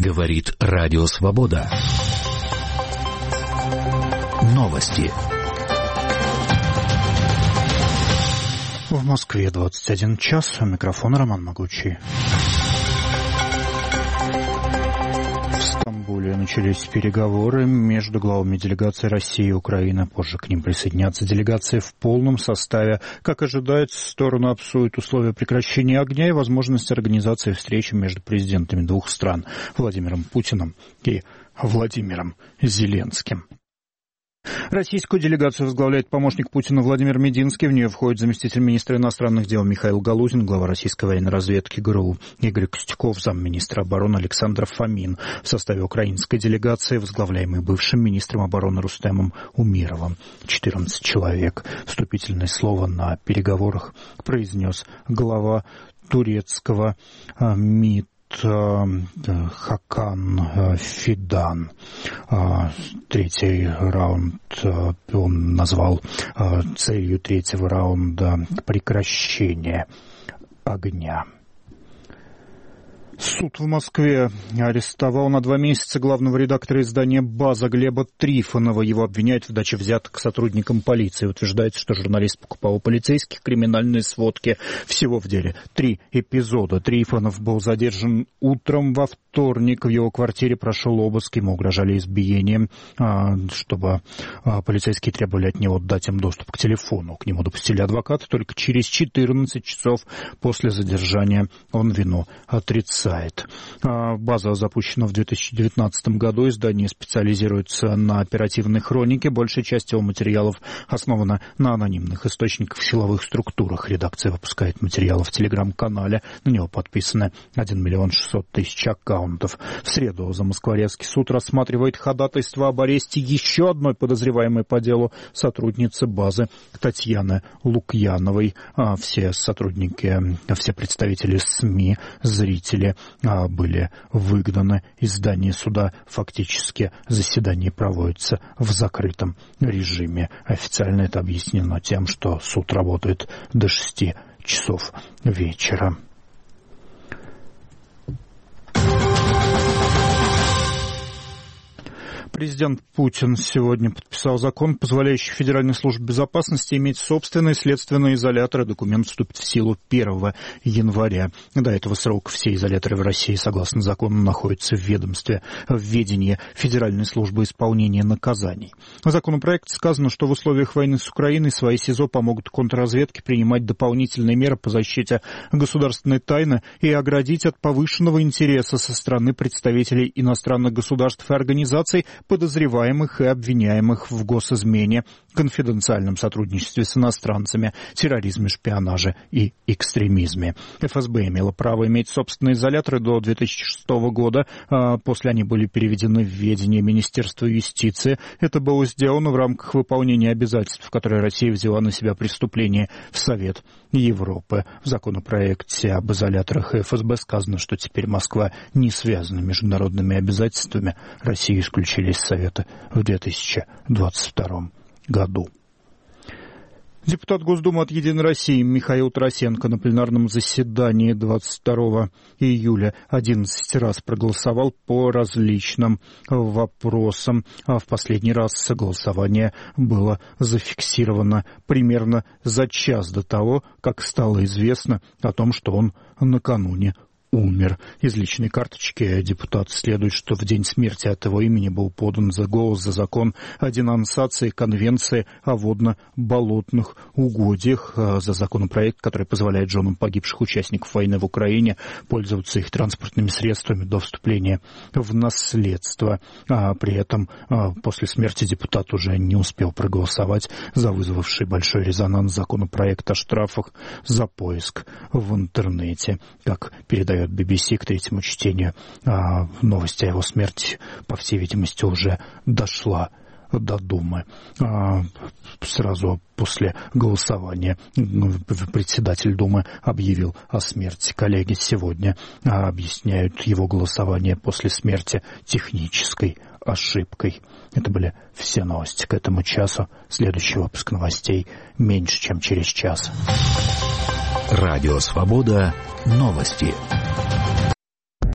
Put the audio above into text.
Говорит Радио Свобода. Новости. В Москве 21 час. У микрофона Роман Могучий. В Стамбуле начались переговоры между главами делегаций России и Украины. Позже к ним присоединятся делегации в полном составе. Как ожидается, стороны обсудят условия прекращения огня и возможность организации встречи между президентами двух стран Владимиром Путиным и Владимиром Зеленским. Российскую делегацию возглавляет помощник Путина Владимир Мединский. В нее входит заместитель министра иностранных дел Михаил Галузин, глава российской военной разведки ГРУ Игорь Костюков, замминистра обороны Александр Фомин. В составе украинской делегации, возглавляемой бывшим министром обороны Рустемом Умировым, 14 человек. Вступительное слово на переговорах произнес глава турецкого МИД Хакан Фидан. Третий раунд он назвал целью третьего раунда прекращение огня. Суд в Москве арестовал на 2 месяца главного редактора издания «База» Глеба Трифонова. Его обвиняют в даче взяток сотрудникам полиции. Утверждается, что журналист покупал у полицейских криминальные сводки. Всего в деле 3 эпизода. Трифонов был задержан утром во вторник. В его квартире прошел обыск. Ему угрожали избиением, чтобы полицейские требовали от него дать им доступ к телефону. К нему допустили адвоката. Только через 14 часов после задержания он вину отрицает. База запущена в 2019 году. Издание специализируется на оперативной хронике. Большая часть его материалов основана на анонимных источниках в силовых структурах. Редакция выпускает материалы в телеграм-канале. На него подписаны 1 600 000 аккаунтов. В среду Замоскворецкий суд рассматривает ходатайство об аресте еще одной подозреваемой по делу сотрудницы базы Татьяны Лукьяновой. Все сотрудники, все представители СМИ, зрители были выгнаны из здания суда. Фактически заседание проводится в закрытом режиме. Официально это объяснено тем, что суд работает до 6 часов вечера. Президент Путин сегодня подписал закон, позволяющий Федеральной службе безопасности иметь собственные следственные изоляторы. Документ вступит в силу 1 января. До этого срока все изоляторы в России, согласно закону, находятся в ведении Федеральной службы исполнения наказаний. В законопроекте сказано, что в условиях войны с Украиной свои СИЗО помогут контрразведке принимать дополнительные меры по защите государственной тайны и оградить от повышенного интереса со стороны представителей иностранных государств и организаций, подозреваемых и обвиняемых в госизмене, конфиденциальном сотрудничестве с иностранцами, терроризме, шпионаже и экстремизме. ФСБ имела право иметь собственные изоляторы до 2006 года. После они были переведены в ведение Министерства юстиции. Это было сделано в рамках выполнения обязательств, которые Россия взяла на себя при вступлении в Совет Европы. В законопроекте об изоляторах и ФСБ сказано, что теперь Москва не связана международными обязательствами. Россию исключили из Совета в 2022 году. Депутат Госдумы от «Единой России» Михаил Тарасенко на пленарном заседании 22 июля 11 раз проголосовал по различным вопросам. В последний раз голосование было зафиксировано примерно за час до того, как стало известно о том, что он накануне умер. Из личной карточки депутата следует, что в день смерти от его имени был подан голос за закон о денонсации Конвенции о водно-болотных угодьях, за законопроект, который позволяет женам погибших участников войны в Украине пользоваться их транспортными средствами до вступления в наследство. При этом после смерти депутат уже не успел проголосовать за вызвавший большой резонанс законопроект о штрафах за поиск в интернете. Как передает BBC, к третьему чтению новость о его смерти, по всей видимости, уже дошла до Думы. Сразу после голосования председатель Думы объявил о смерти коллеги. Сегодня объясняют его голосование после смерти технической ошибкой. Это были все новости к этому часу. Следующий выпуск новостей меньше, чем через час. Радио Свобода. Новости.